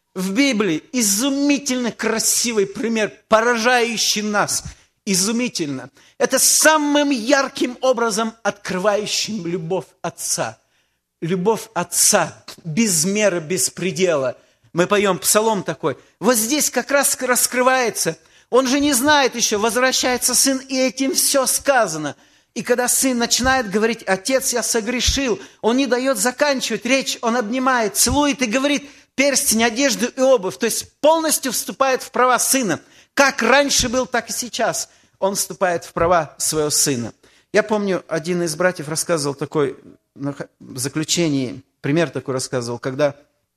в Библии изумительно красивый пример, поражающий нас. Изумительно. Это самым ярким образом открывающим любовь Отца. Любовь Отца без меры, без предела. Мы поем псалом такой. Вот здесь как раз раскрывается. Он же не знает еще, возвращается сын, и этим все сказано. И когда сын начинает говорить: «Отец, я согрешил», он не дает заканчивать речь, он обнимает, целует и говорит: перстень, одежду и обувь. То есть полностью вступает в права сына. Как раньше был, так и сейчас. Он вступает в права своего сына. Я помню, один из братьев рассказывал такой, в заключении, пример такой рассказывал, когда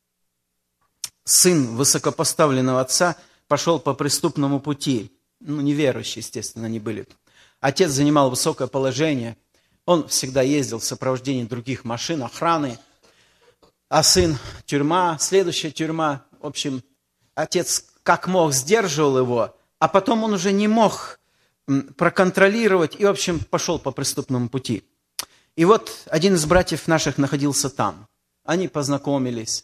сын высокопоставленного отца пошел по преступному пути. Неверующие, естественно, они были. Отец занимал высокое положение. Он всегда ездил в сопровождении других машин, охраны. А сын – тюрьма, следующая тюрьма. В общем, отец как мог сдерживал его, а потом он уже не мог проконтролировать и, в общем, пошел по преступному пути. И вот один из братьев наших находился там. Они познакомились.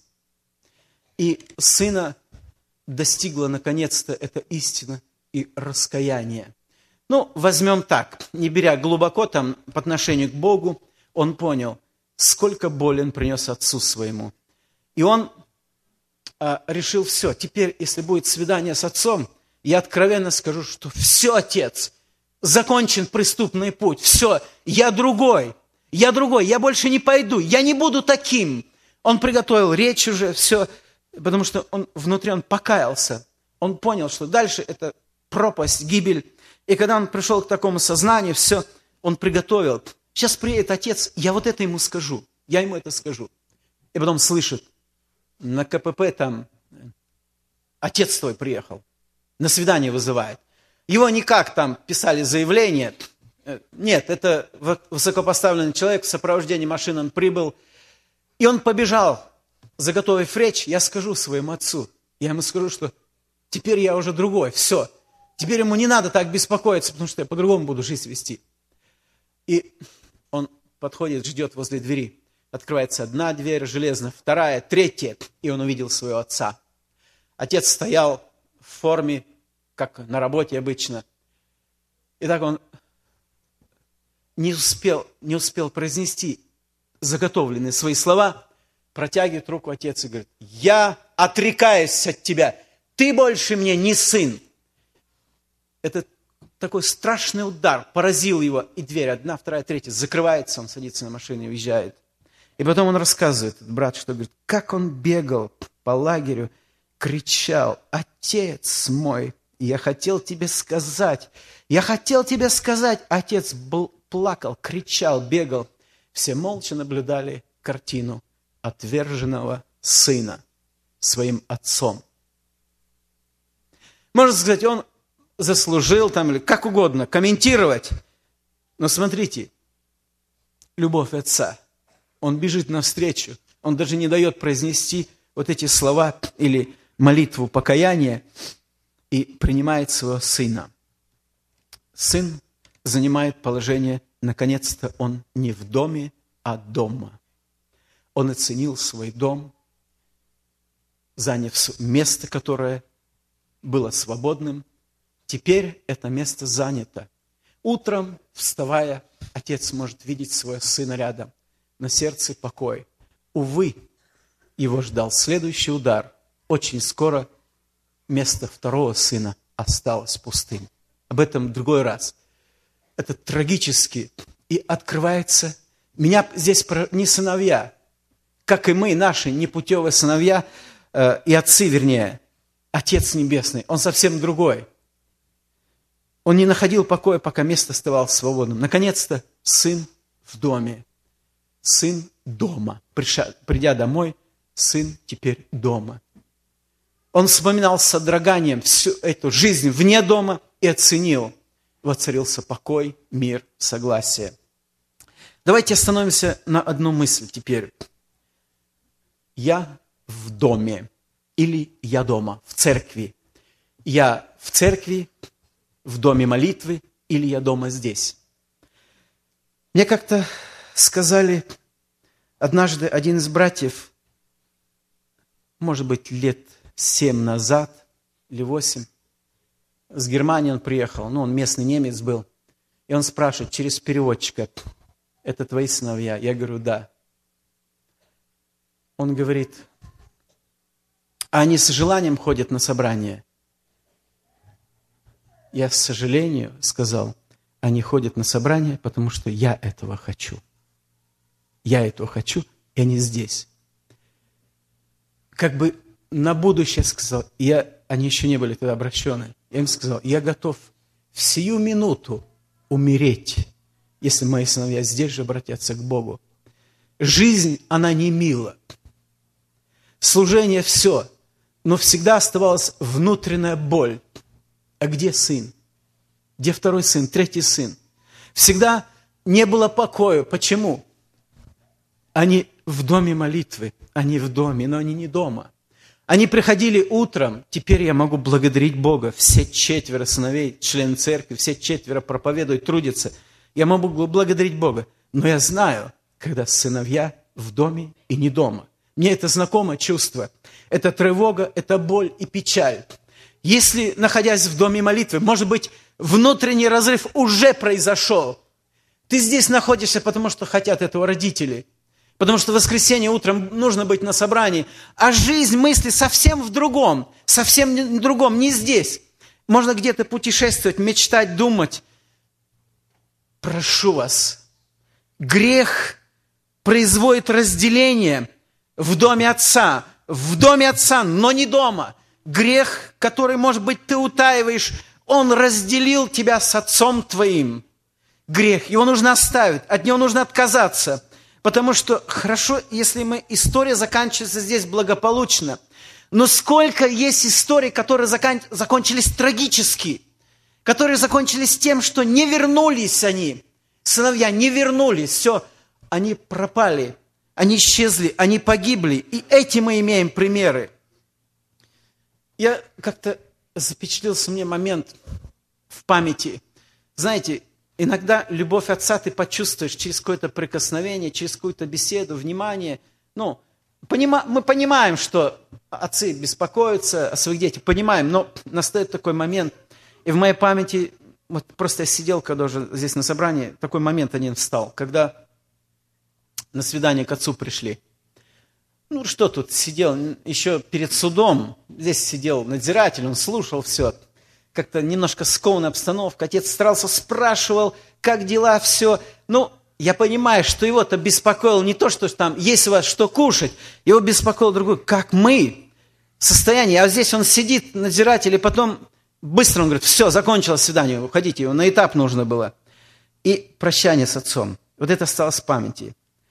И сына достигла наконец-то эта истина и раскаяние. Возьмем так, не беря глубоко там по отношению к Богу, он понял, сколько боли он принес отцу своему. И он решил: все, теперь, если будет свидание с отцом, я откровенно скажу, что все, отец, закончен преступный путь, все, я другой, я больше не пойду, я не буду таким. Он приготовил речь уже, все, потому что внутри он покаялся. Он понял, что дальше это пропасть, гибель. И когда он пришел к такому сознанию, все, он приготовил. Сейчас приедет отец, я вот это ему скажу, я ему это скажу. И потом слышит, на КПП там отец твой приехал, на свидание вызывает. Его никак там писали заявление. Нет, это высокопоставленный человек в сопровождении машин, он прибыл. И он побежал, заготовив речь, я скажу своему отцу. Я ему скажу, что теперь я уже другой, все. Теперь ему не надо так беспокоиться, потому что я по-другому буду жизнь вести. И он подходит, ждет возле двери. Открывается одна дверь железная, вторая, третья. И он увидел своего отца. Отец стоял в форме, как на работе обычно. И так он не успел произнести заготовленные свои слова, протягивает руку отец и говорит: я отрекаюсь от тебя, ты больше мне не сын. Это такой страшный удар поразил его, и дверь одна, вторая, третья закрывается, он садится на машину и уезжает. И потом он рассказывает, этот брат, что говорит, как он бегал по лагерю, кричал: отец мой, я хотел тебе сказать. Отец плакал, кричал, бегал. Все молча наблюдали картину отверженного сына своим отцом. Можно сказать, он заслужил там, или как угодно, комментировать. Но смотрите, любовь отца. Он бежит навстречу. Он даже не дает произнести вот эти слова или молитву покаяния и принимает своего сына. Сын занимает положение, наконец-то он не в доме, а дома. Он оценил свой дом, заняв место, которое было свободным. Теперь это место занято. Утром, вставая, отец может видеть своего сына рядом. На сердце покой. Увы, его ждал следующий удар. Очень скоро место второго сына осталось пустым. Об этом в другой раз. Это трагически. И открывается... Меня здесь не сыновья, как и мы, наши непутевые сыновья, и отцы, вернее, Отец Небесный. Он совсем другой. Он не находил покоя, пока место оставалось свободным. Наконец-то сын в доме. Сын дома. Придя домой, сын теперь дома. Он вспоминал с содроганием всю эту жизнь вне дома и оценил. Воцарился покой, мир, согласие. Давайте остановимся на одну мысль теперь. Я в доме или я дома, в церкви. Я в церкви, в доме молитвы или я дома здесь. Мне как-то сказали однажды один из братьев, может быть, лет 7 назад, или 8. С Германии он приехал, он местный немец был. И он спрашивает через переводчика: это твои сыновья? Я говорю: да. Он говорит: а они с желанием ходят на собрание? Я с сожалением сказал: они ходят на собрание, потому что я этого хочу. Я этого хочу, и они здесь. Как бы на будущее сказал, они еще не были тогда обращены. Я им сказал: я готов в сию минуту умереть, если мои сыновья здесь же обратятся к Богу. Жизнь, она не мила. Служение – все. Но всегда оставалась внутренняя боль. А где сын? Где второй сын, третий сын? Всегда не было покоя. Почему? Они в доме молитвы. Они в доме, но они не дома. Они приходили утром, теперь я могу благодарить Бога. Все 4 сыновей, члены церкви, все 4 проповедуют, трудятся. Я могу благодарить Бога. Но я знаю, когда сыновья в доме и не дома. Мне это знакомо чувство. Это тревога, это боль и печаль. Если, находясь в доме молитвы, может быть, внутренний разрыв уже произошел. Ты здесь находишься, потому что хотят этого родители. Потому что в воскресенье утром нужно быть на собрании. А жизнь, мысли совсем в другом. Совсем в другом, не здесь. Можно где-то путешествовать, мечтать, думать. Прошу вас, грех производит разделение в доме Отца, но не дома. Грех, который, может быть, ты утаиваешь, он разделил тебя с Отцом твоим. Грех, его нужно оставить, от него нужно отказаться. Потому что хорошо, если история заканчивается здесь благополучно. Но сколько есть историй, которые закончились трагически, которые закончились тем, что не вернулись они. Сыновья не вернулись, все, они пропали, они исчезли, они погибли. И эти мы имеем примеры. Я как-то запечатлился мне момент в памяти. Знаете, иногда любовь Отца ты почувствуешь через какое-то прикосновение, через какую-то беседу, внимание. Мы понимаем, что отцы беспокоятся о своих детях, понимаем, но настает такой момент. И в моей памяти, вот просто я сидел, когда уже здесь на собрании, такой момент один встал, когда на свидание к отцу пришли. Что тут, сидел еще перед судом, здесь сидел надзиратель, он слушал все. Как-то немножко скованная обстановка. Отец старался, спрашивал, как дела, все. Я понимаю, что его-то беспокоило не то, что там есть у вас что кушать. Его беспокоило другое, как мы в состоянии. А здесь он сидит, надзиратель, и потом быстро он говорит: все, закончилось свидание, уходите, его на этап нужно было. И прощание с отцом. Вот это осталось в памяти.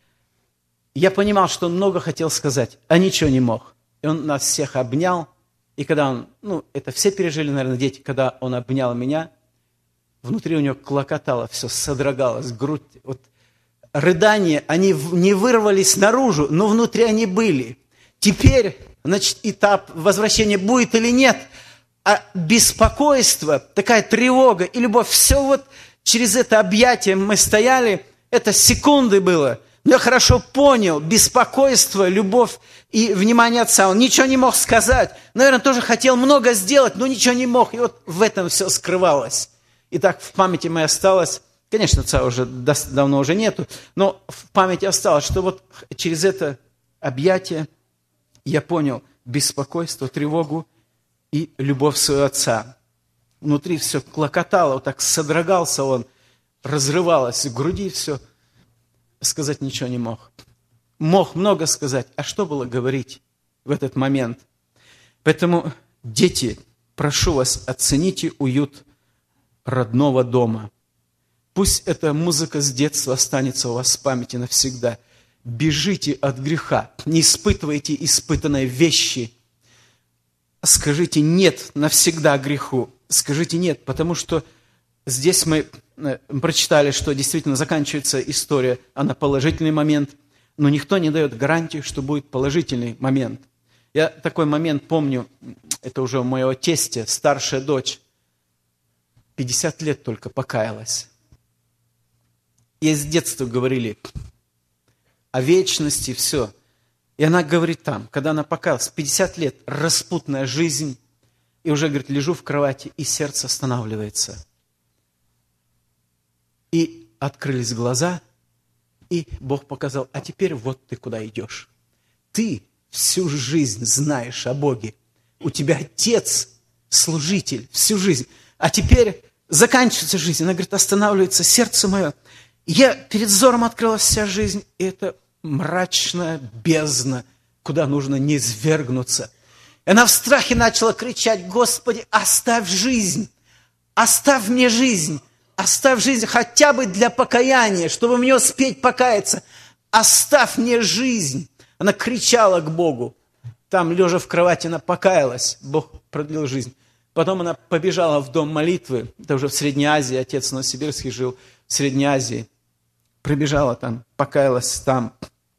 Я понимал, что он много хотел сказать, а ничего не мог. И он нас всех обнял. И когда он, это все пережили, наверное, дети, когда он обнял меня, внутри у него клокотало, все содрогалось, грудь. Вот, рыдания, они не вырвались наружу, но внутри они были. Теперь, этап возвращения будет или нет, а беспокойство, такая тревога и любовь, все через это объятие мы стояли, это секунды было. Но я хорошо понял беспокойство, любовь и внимание Отца. Он ничего не мог сказать. Наверное, тоже хотел много сделать, но ничего не мог. И вот в этом все скрывалось. И так в памяти моей осталось, конечно, Отца уже давно уже нету, но в памяти осталось, что через это объятие я понял беспокойство, тревогу и любовь своего Отца. Внутри все клокотало, так содрогался он, разрывалось в груди все. Сказать ничего не мог. Мог много сказать, а что было говорить в этот момент? Поэтому, дети, прошу вас, оцените уют родного дома. Пусть эта музыка с детства останется у вас в памяти навсегда. Бежите от греха, не испытывайте испытанные вещи. Скажите «нет» навсегда греху. Скажите «нет», потому что здесь мы прочитали, что действительно заканчивается история, она положительный момент, но никто не дает гарантии, что будет положительный момент. Я такой момент помню, это уже у моего тестя, старшая дочь, 50 лет только покаялась. И с детства говорили о вечности, все. И она говорит там, когда она покаялась, 50 лет, распутная жизнь, и уже, говорит, лежу в кровати, и сердце останавливается. И открылись глаза, и Бог показал, а теперь вот ты куда идешь. Ты всю жизнь знаешь о Боге. У тебя отец, служитель, всю жизнь. А теперь заканчивается жизнь. Она говорит, останавливается сердце мое. Я перед взором открылась вся жизнь, и это мрачная бездна, куда нужно низвергнуться. И она в страхе начала кричать, Господи, оставь жизнь, оставь мне жизнь, оставь жизнь хотя бы для покаяния, чтобы мне успеть покаяться. Оставь мне жизнь. Она кричала к Богу. Там, лежа в кровати, она покаялась. Бог продлил жизнь. Потом она побежала в дом молитвы. Это уже в Средней Азии. Отец Новосибирский жил в Средней Азии. Пробежала там, покаялась там.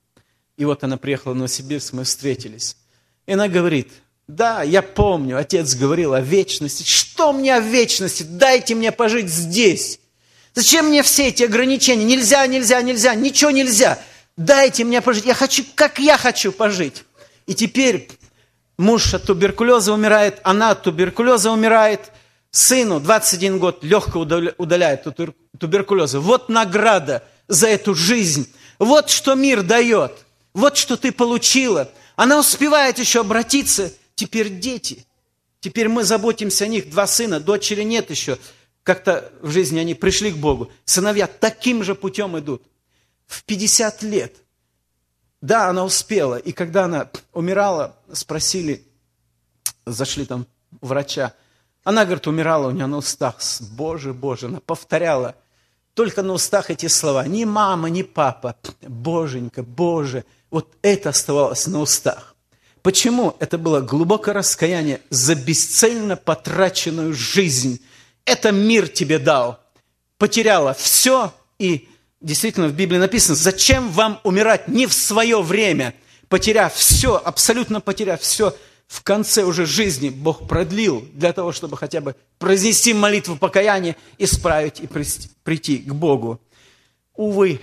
И вот она приехала в Новосибирск, мы встретились. И она говорит, да, я помню, отец говорил о вечности. Что мне о вечности? Дайте мне пожить здесь. Зачем мне все эти ограничения? Нельзя, нельзя, нельзя, ничего нельзя. Дайте мне пожить. Я хочу, как я хочу пожить. И теперь муж от туберкулеза умирает, она от туберкулеза умирает. Сыну 21 год легко удаляет туберкулеза. Вот награда за эту жизнь. Вот что мир дает. Вот что ты получила. Она успевает еще обратиться. Теперь дети. Теперь мы заботимся о них. 2 сына, дочери нет еще. Как-то в жизни они пришли к Богу. Сыновья таким же путем идут. В 50 лет. Да, она успела. И когда она умирала, спросили, зашли там у врача. Она, говорит, умирала у нее на устах. Боже, Боже, она повторяла. Только на устах эти слова. Ни мама, ни папа. Боженька, Боже. Вот это оставалось на устах. Почему? Это было глубокое раскаяние за бесцельно потраченную жизнь. Это мир тебе дал. Потеряла все. И действительно в Библии написано, зачем вам умирать не в свое время, потеряв все, абсолютно потеряв все. В конце уже жизни Бог продлил для того, чтобы хотя бы произнести молитву покаяния, исправить и прийти к Богу. Увы,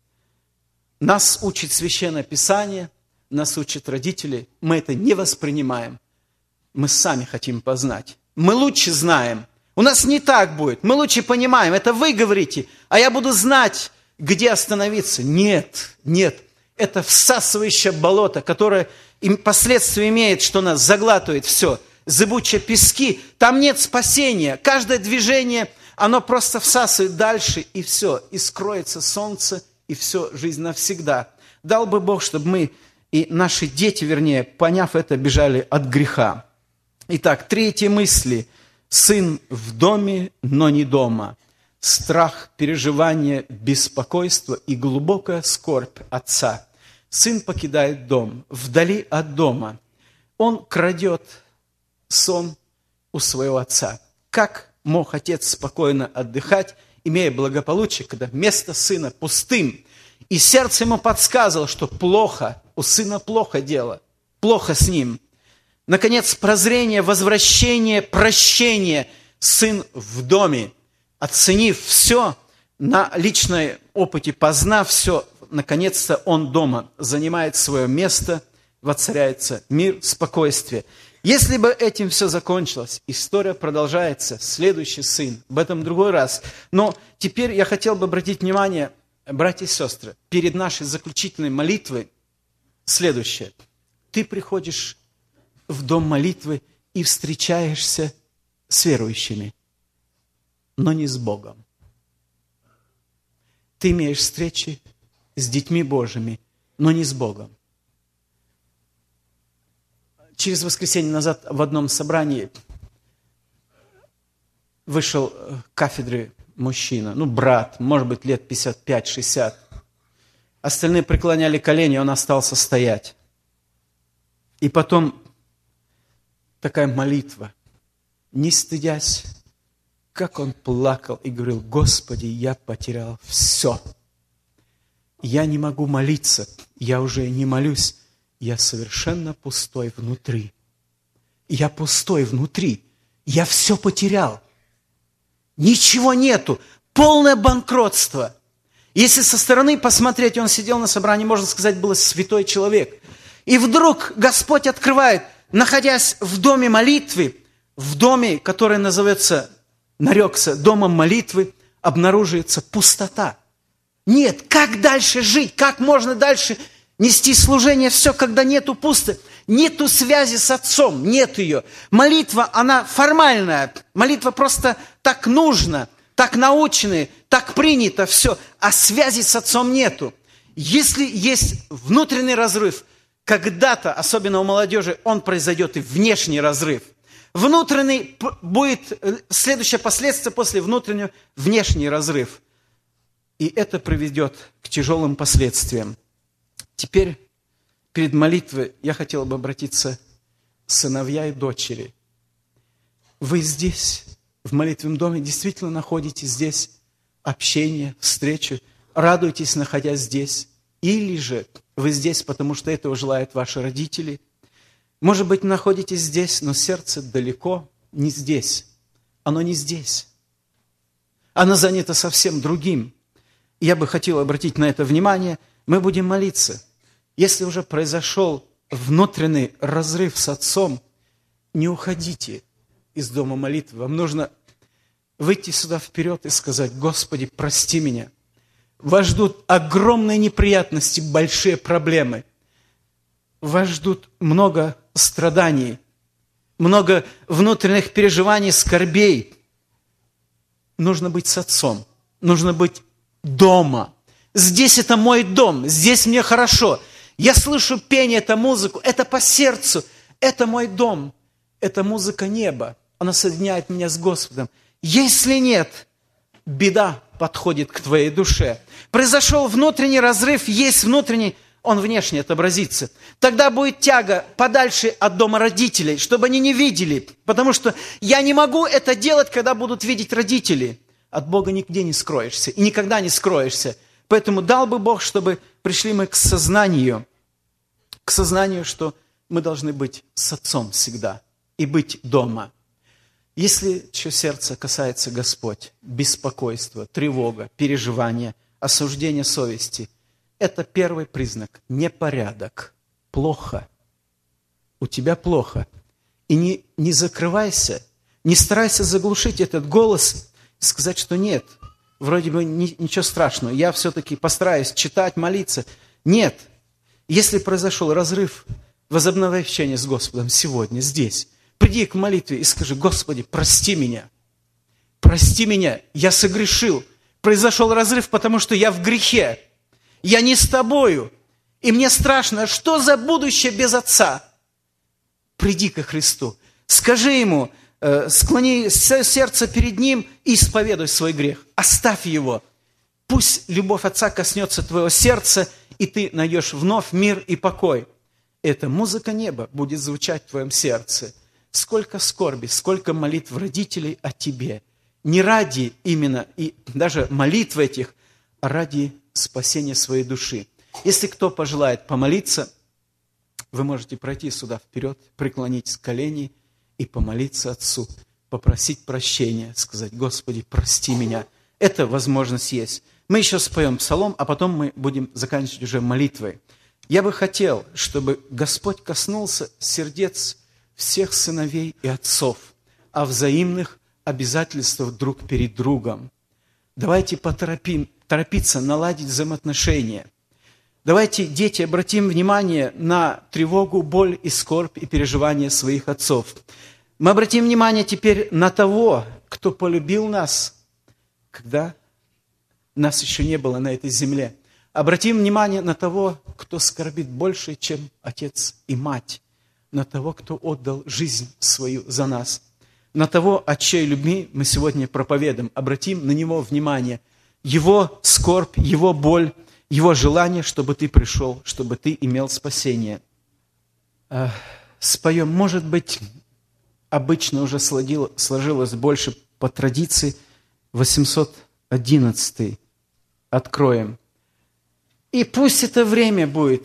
нас учит Священное Писание, нас учат родители, мы это не воспринимаем. Мы сами хотим познать. Мы лучше знаем. У нас не так будет. Мы лучше понимаем. Это вы говорите, а я буду знать, где остановиться. Нет, нет. Это всасывающее болото, которое последствия имеет, что нас заглатывает все. Зыбучие пески. Там нет спасения. Каждое движение, оно просто всасывает дальше, и все. И скроется солнце, и все, жизнь навсегда. Дал бы Бог, чтобы мы и наши дети, вернее, поняв это, бежали от греха. Итак, 3 мысли. Сын в доме, но не дома. Страх, переживание, беспокойство и глубокая скорбь отца. Сын покидает дом, вдали от дома. Он крадет сон у своего отца. Как мог отец спокойно отдыхать, имея благополучие, когда место сына пустым? И сердце ему подсказывало, что плохо, у сына плохо дело, плохо с ним. Наконец, прозрение, возвращение, прощение. Сын в доме, оценив все, на личном опыте познав все, наконец-то он дома занимает свое место, воцаряется мир, спокойствие. Если бы этим все закончилось, история продолжается, следующий сын, об этом в другой раз. Но теперь я хотел бы обратить внимание, братья и сестры, перед нашей заключительной молитвой следующее. Ты приходишь в дом молитвы и встречаешься с верующими, но не с Богом. Ты имеешь встречи с детьми Божьими, но не с Богом. Через воскресенье назад в одном собрании вышел к кафедре мужчина, брат, может быть, лет 55-60. Остальные преклоняли колени, он остался стоять. И потом такая молитва, не стыдясь, как он плакал и говорил: Господи, я потерял все. Я не могу молиться, я уже не молюсь, я совершенно пустой внутри. Я пустой внутри, я все потерял. Ничего нету, полное банкротство. Если со стороны посмотреть, он сидел на собрании, можно сказать, был святой человек. И вдруг Господь открывает, находясь в доме молитвы, в доме, который нарекся домом молитвы, обнаруживается пустота. Нет, как дальше жить? Как можно дальше нести служение? Все, когда нету пусто. Нету связи с Отцом, нет ее. Молитва, она формальная. Молитва просто так нужна, так научены, так принято, все. А связи с Отцом нету. Если есть внутренний разрыв, когда-то, особенно у молодежи, он произойдет и внешний разрыв. Внутренний будет следующее последствие после внутреннего – внешний разрыв. И это приведет к тяжелым последствиям. Теперь перед молитвой я хотел бы обратиться к сыновья и дочери. Вы здесь, в молитвенном доме, действительно находите здесь общение, встречу, радуетесь, находясь здесь. Или же вы здесь, потому что этого желают ваши родители. Может быть, находитесь здесь, но сердце далеко, не здесь. Оно не здесь. Оно занято совсем другим. Я бы хотел обратить на это внимание. Мы будем молиться. Если уже произошел внутренний разрыв с Отцом, не уходите из дома молитвы. Вам нужно выйти сюда вперед и сказать: Господи, прости меня. Вас ждут огромные неприятности, большие проблемы. Вас ждут много страданий, много внутренних переживаний, скорбей. Нужно быть с Отцом, нужно быть дома. Здесь это мой дом, здесь мне хорошо. Я слышу пение, это музыку, это по сердцу, это мой дом. Это музыка неба, она соединяет меня с Господом. Если нет, беда подходит к твоей душе. Произошел внутренний разрыв, есть внутренний, он внешне отобразится. Тогда будет тяга подальше от дома родителей, чтобы они не видели. Потому что я не могу это делать, когда будут видеть родители. От Бога нигде не скроешься и никогда не скроешься. Поэтому дал бы Бог, чтобы пришли мы к сознанию, что мы должны быть с Отцом всегда и быть дома. Если чье сердце касается Господь, беспокойство, тревога, переживания, осуждение совести, это первый признак – непорядок, плохо. У тебя плохо. И не закрывайся, не старайся заглушить этот голос и сказать, что нет, вроде бы ничего страшного, я все-таки постараюсь читать, молиться. Нет, если произошел разрыв, возобновляй общение с Господом сегодня, здесь. Приди к молитве и скажи: Господи, прости меня, я согрешил, произошел разрыв, потому что я в грехе, я не с тобою, и мне страшно, что за будущее без Отца? Приди ко Христу, скажи Ему, склони сердце перед Ним и исповедуй свой грех, оставь его. Пусть любовь Отца коснется твоего сердца, и ты найдешь вновь мир и покой. Эта музыка неба будет звучать в твоем сердце. Сколько скорби, сколько молитв родителей о тебе. Не ради именно, и даже молитв этих, а ради спасения своей души. Если кто пожелает помолиться, вы можете пройти сюда вперед, преклонить колени и помолиться Отцу, попросить прощения, сказать: Господи, прости меня. Эта возможность есть. Мы еще споем псалом, а потом мы будем заканчивать уже молитвой. Я бы хотел, чтобы Господь коснулся сердец всех сыновей и отцов о взаимных обязательствах друг перед другом. Давайте торопиться наладить взаимоотношения. Давайте, дети, обратим внимание на тревогу, боль и скорбь и переживания своих отцов. Мы обратим внимание теперь на того, кто полюбил нас, когда нас еще не было на этой земле. Обратим внимание на того, кто скорбит больше, чем отец и мать, на того, кто отдал жизнь свою за нас, на того, от чьей любви мы сегодня проповедуем. Обратим на него внимание. Его скорбь, его боль, его желание, чтобы ты пришел, чтобы ты имел спасение. Споем, может быть, обычно уже сложилось больше по традиции, 811 откроем. И пусть это время будет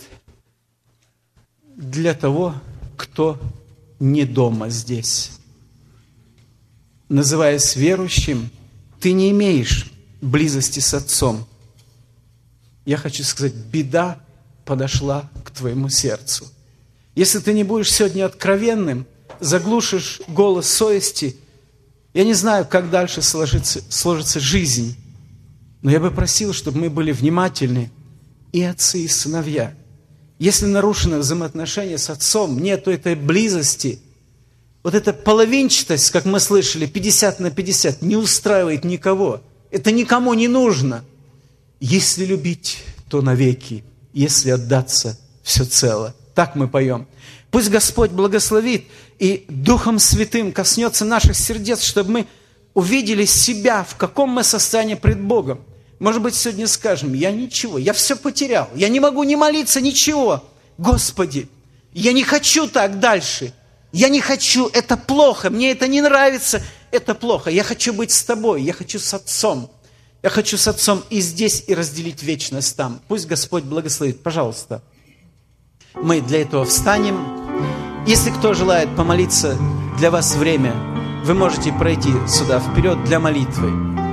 для того, кто не дома здесь. Называясь верующим, ты не имеешь близости с Отцом. Я хочу сказать, беда подошла к твоему сердцу. Если ты не будешь сегодня откровенным, заглушишь голос совести, я не знаю, как дальше сложится жизнь, но я бы просил, чтобы мы были внимательны, и отцы, и сыновья. Если нарушено взаимоотношения с отцом, нету этой близости, вот эта половинчатость, как мы слышали, 50/50, не устраивает никого. Это никому не нужно. Если любить, то навеки, если отдаться, все цело. Так мы поем. Пусть Господь благословит и Духом Святым коснется наших сердец, чтобы мы увидели себя, в каком мы состоянии пред Богом. Может быть, сегодня скажем: я ничего, я все потерял, я не могу ни молиться, ничего. Господи, я не хочу так дальше. Я не хочу, это плохо, мне это не нравится, это плохо. Я хочу быть с Тобой, я хочу с Отцом. Я хочу с Отцом и здесь, и разделить вечность там. Пусть Господь благословит. Пожалуйста. Мы для этого встанем. Если кто желает помолиться, для вас время. Вы можете пройти сюда вперед для молитвы.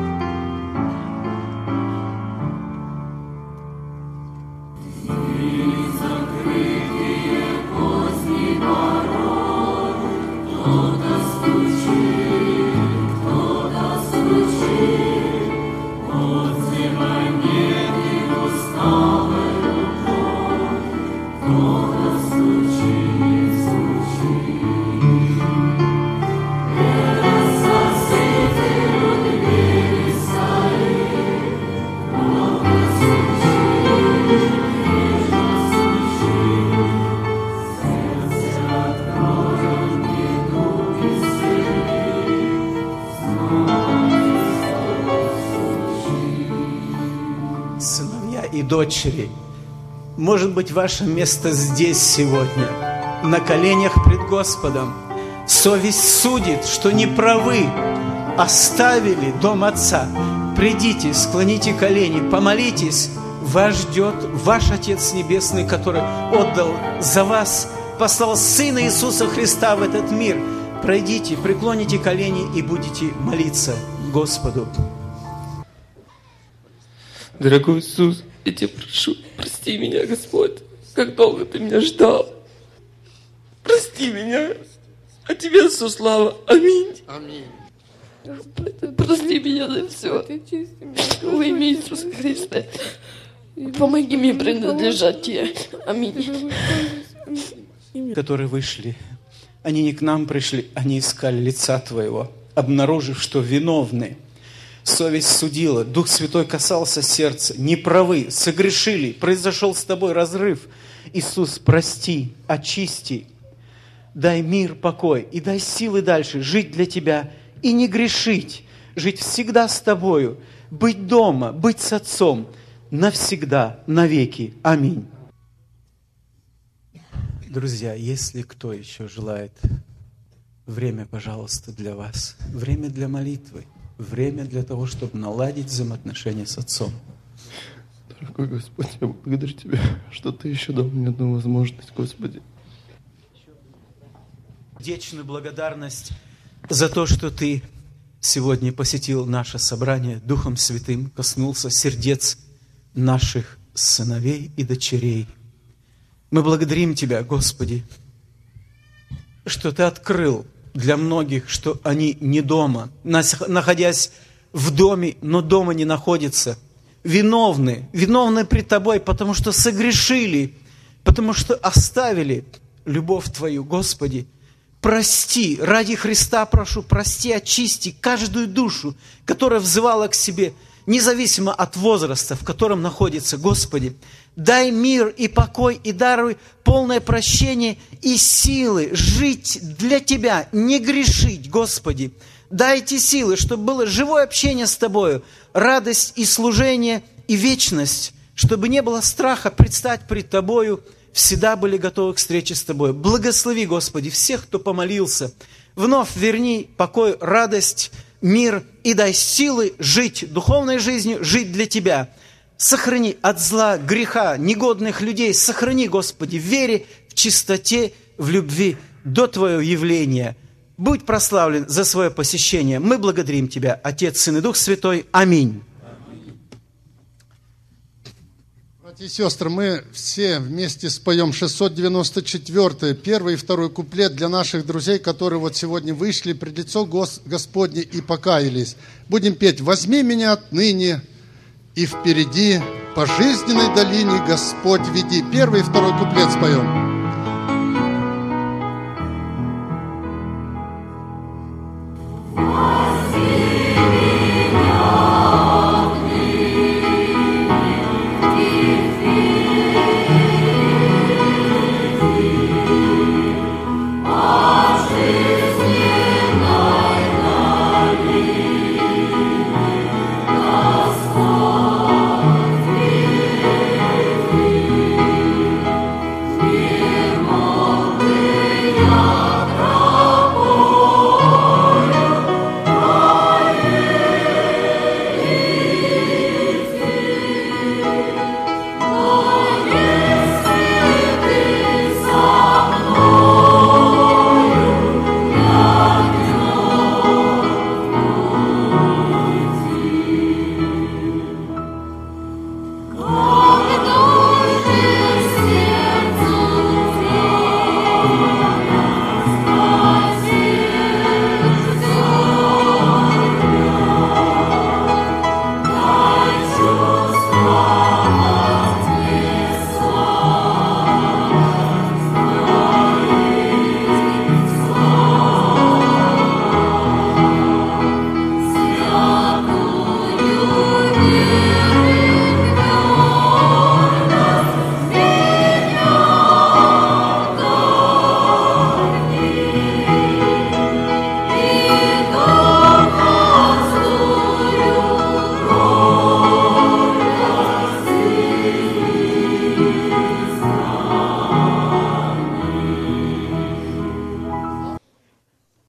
Дочери, может быть, ваше место здесь сегодня, на коленях пред Господом. Совесть судит, что не правы, оставили дом Отца. Придите, склоните колени, помолитесь. Вас ждет ваш Отец Небесный, который отдал за вас, послал Сына Иисуса Христа в этот мир. Пройдите, преклоните колени и будете молиться Господу. Дорогой Иисус, я Тебя прошу, прости меня, Господь, как долго Ты меня ждал. Прости меня, а Тебе всю славу. Аминь. Аминь. Прости меня за все. Во имя Иисуса Христа. Помоги мне принадлежать Тебе. Аминь. Которые вышли, они не к нам пришли, они искали лица Твоего, обнаружив, что виновны. Совесть судила, Дух Святой касался сердца, неправы, согрешили, произошел с тобой разрыв. Иисус, прости, очисти, дай мир, покой и дай силы дальше жить для Тебя и не грешить, жить всегда с Тобою, быть дома, быть с Отцом, навсегда, навеки. Аминь. Друзья, если кто еще желает, время, пожалуйста, для вас, время для молитвы. Время для того, чтобы наладить взаимоотношения с Отцом. Дорогой Господь, я благодарю Тебя, что Ты еще дал мне одну возможность, Господи. Вечную благодарность за то, что Ты сегодня посетил наше собрание, Духом Святым коснулся сердец наших сыновей и дочерей. Мы благодарим Тебя, Господи, что Ты открыл для многих, что они не дома, находясь в доме, но дома не находятся. Виновны пред Тобой, потому что согрешили, потому что оставили любовь Твою, Господи. Прости, ради Христа прошу, прости, очисти каждую душу, которая взывала к себе, независимо от возраста, в котором находится, Господи. Дай мир и покой, и даруй полное прощение и силы жить для Тебя, не грешить, Господи. Дай эти силы, чтобы было живое общение с Тобою, радость и служение, и вечность, чтобы не было страха предстать пред Тобою, всегда были готовы к встрече с Тобой. Благослови, Господи, всех, кто помолился. Вновь верни покой, радость, мир и дай силы жить духовной жизнью, жить для Тебя. Сохрани от зла, греха, негодных людей. Сохрани, Господи, в вере, в чистоте, в любви до Твоего явления. Будь прославлен за свое посещение. Мы благодарим Тебя, Отец, Сын и Дух Святой. Аминь. Братья и сестры, мы все вместе споем 694, первый и второй куплет для наших друзей, которые вот сегодня вышли пред лицо Господне и покаялись. Будем петь: «Возьми меня отныне и впереди по жизненной долине Господь веди». Первый и второй куплет споем.